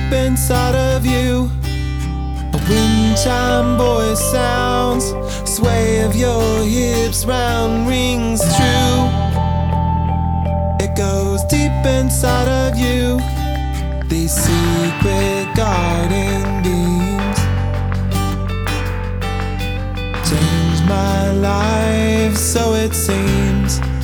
inside of you. A wind chime voice sounds, sway of your hips round rings true. It goes deep inside of you, these secret garden beams change my life, so it seems.